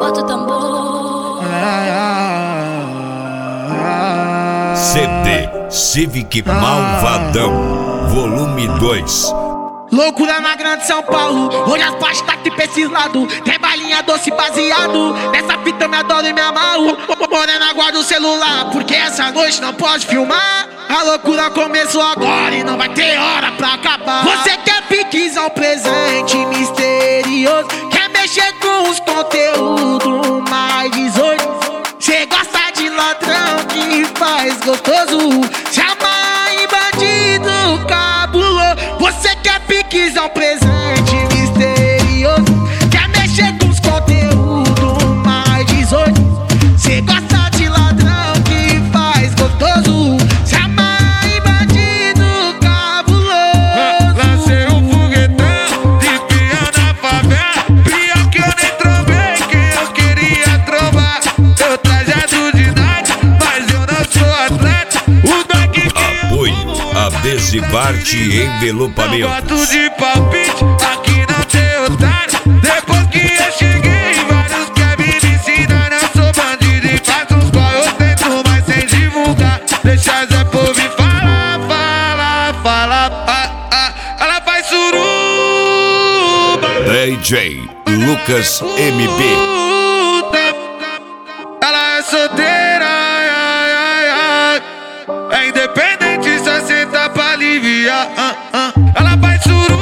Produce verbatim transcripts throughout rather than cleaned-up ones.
Bota o tambor. C D Civic Malvadão, volume dois. Loucura na grande São Paulo, hoje as baixas tá aqui pra esses lados. Tem balinha doce baseado, nessa fita eu me adoro e me amarro. Morena, guarda o celular, porque essa noite não pode filmar. A loucura começou agora e não vai ter hora pra acabar. Você quer piquezão, presente misterioso, quer mexer com os conteúdos mais dezoito. Cê gosta de ladrão que faz gostoso, se amarra em bandido cabuloso. Você quer piquezão, presente misterioso, quer mexer com os conteúdos mais dezoito. Cê gosta de ladrão que faz gostoso, se amarra em bandido cabuloso. Lancei um foguetão de pia na favela, pior que eu nem trovei quem eu queria trovar. Eu trajado de night, mas eu não sou atleta. O daqui que Apoio a Desibarte Envelopamentos. Voto de palpite, aqui não tem otário. Depois que eu cheguei, vários querem me ensinar. Eu sou bandido e faço uns qual eu tento, mas sem divulgar. Deixa Zé Povo me falar, falar, falar. Ah, ah, ela faz suruba. D J Lucas M B. Ela é solteira, ai, ai, ai, ai. É independente, só senta pra aliviar. ah, ah. Ela faz suruba,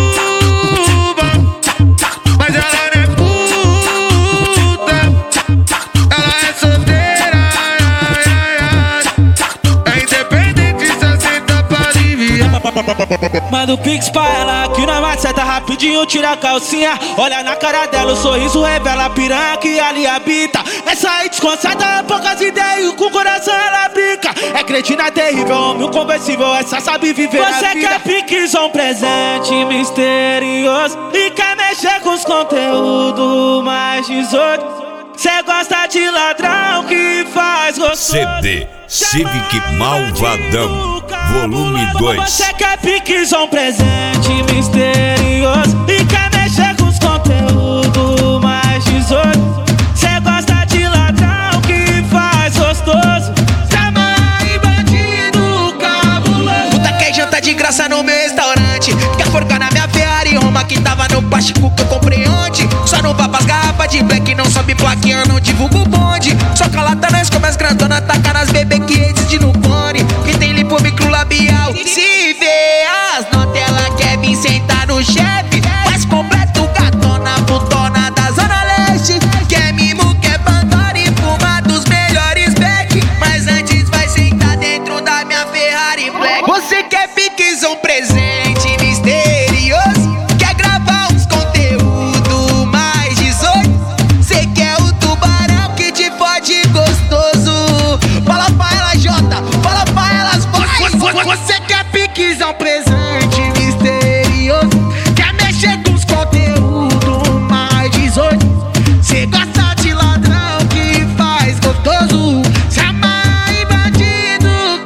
mas ela não é puta. Ela é solteira, ai, ai, ai, ai. É independente, só senta pra aliviar. Manda o pix pra ela que na maceta rapidinho tira a calcinha. Olha na cara dela, o sorriso revela a piranha que ali habita. Essa aí desconcerta, poucas ideias, com o coração ela brinca. É cretina terrível, homem inconversível, essa sabe viver a vida. Você quer piquezão, presente misterioso, e quer mexer com os conteúdos mais dezoito. Cê gosta de ladrão que faz gostoso. C D Civic Malvadão, volume dois. Você quer piquezão, presente misterioso, e quer mexer com os conteúdos mais dezoito. Cê gosta de ladrão que faz gostoso, Se amarra em bandido cabuloso. Puta, quer janta de graça no meu restaurante, quer forcar na minha Ferrari Roma que tava no plástico que eu comprei ontem. Só não vá pras garrafas de black, não sobe plaquinha, eu não divulgo o bonde. Só calata nós come as grandona, taca nas bebê que eles de no cone, que tem lipo microlabial. Se vê as notas, ela quer vir sentar no chefe, faz completo gatona, putona da Zona Leste. Quer mimo, quer Pandora e fuma dos melhores back, mas antes vai sentar dentro da minha Ferrari Black. Você quer piquezão, presente misterioso, quer gravar uns conteúdo mais dezoito. Cê quer o tubarão que te fode gostoso. Fala pra ela, Jota, fala pra elas, vai. Você quer piquezão, presente misterioso, quer mexer com os conteúdos mais dezoito. Cê gosta de ladrão que faz gostoso, se amarra em bandido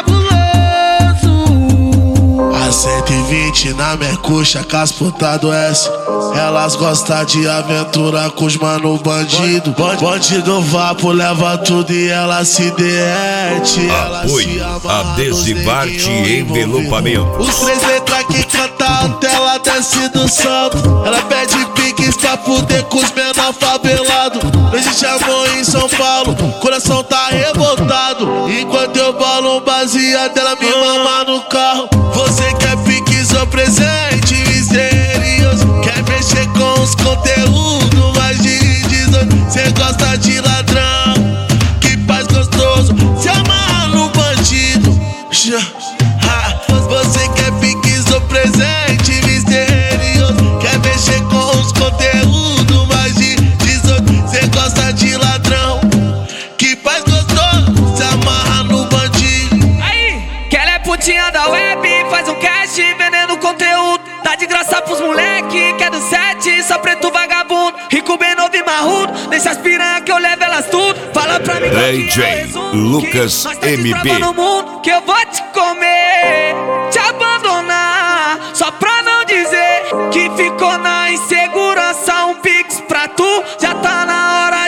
cabuloso. A cento e vinte na minha coxa, com as putas do S. Elas gostam de aventura com os mano bandido. Bandido vapo, leva tudo e ela se derrete. Ela se Apoio amarra a nos Desibarte neguinho Envelopamentos. Os três letras que canta alto, ela desce do salto. Ela pede piques pra fuder com os menor favelado. Não existe amor em São Paulo, coração tá revoltado. Enquanto eu balo um baseado, ela me mama no carro. Você quer piquezão, presente misterioso, quer mexer com os conteúdos mais de dezoito. Cê gosta de ladrão que faz gostoso, se amarra no bandido. Ha, você quer piquezão, presente misterioso, quer mexer com os conteúdos mais de dezoito. Cê gosta de ladrão que faz gostoso, se amarra no bandido. aí, que ela é putinha da web, faz um cast vendendo conteúdo. Dá de graça pros moleque, que é do sete, só preto vagabundo. Rico, bem novo e marrudo, deixa as piranha que eu levo elas tudo. Fala pra mim D J Lucas M B. no mundo que eu vou te comer, te abandonar, só pra não dizer que ficou na insegurança. Um pix pra tu, já tá na hora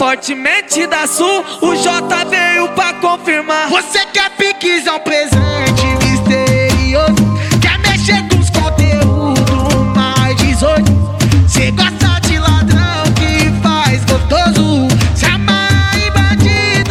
fortemente da Sul, o J veio pra confirmar. Você quer piquezão presente misterioso, quer mexer com os conteúdos mais dezoito. Cê gosta de ladrão que faz gostoso, se amarra em bandido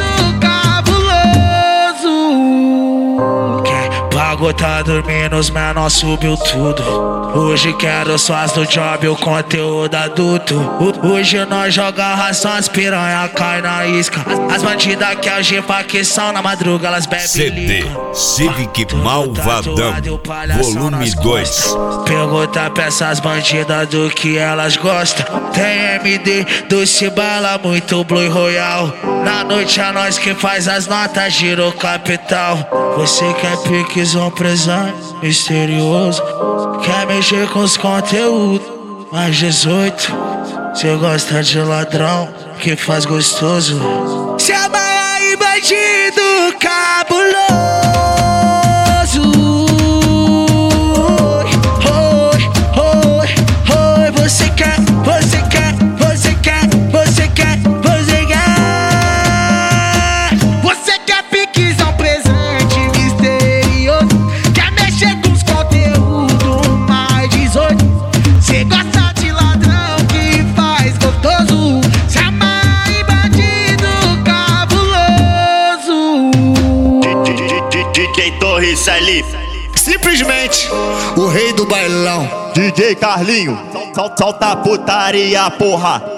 cabuloso. Quem pagou tá dormindo, os menor subiu tudo. Hoje quero suas do job, o conteúdo adulto. Hoje nós joga ração, as piranha cai na isca. As bandidas que agem facção, na madruga elas bebem C D Civic Malvadão, volume dois. Pergunta pra essas bandidas do que elas gostam. Tem M D, doce bala, muito Blue Royal. Na noite é nós que faz as notas, giro capital. Você quer piquezão presente misterioso, quer mexer com os conteúdos mais dezoito. Cê gosta de ladrão que faz gostoso, se amarra em bandido cabuloso. Oi, oi, oi, você quer, você quer, você quer, você quer, você quer. Você quer piquezão presente misterioso, quer mexer com os conteúdos mais dezoito. Cê gosta de ladrão que faz gostoso, se amarra em bandido cabuloso. D J Torres ali, simplesmente o rei do bailão. D J Carlinho, sol- solta a putaria, porra.